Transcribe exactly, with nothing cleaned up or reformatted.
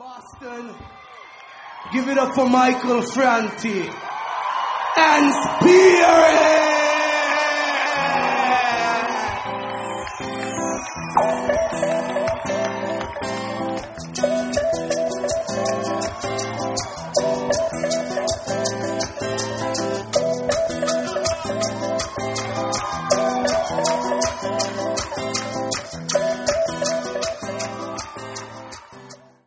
Boston, give it up for Michael Franti and Spirit!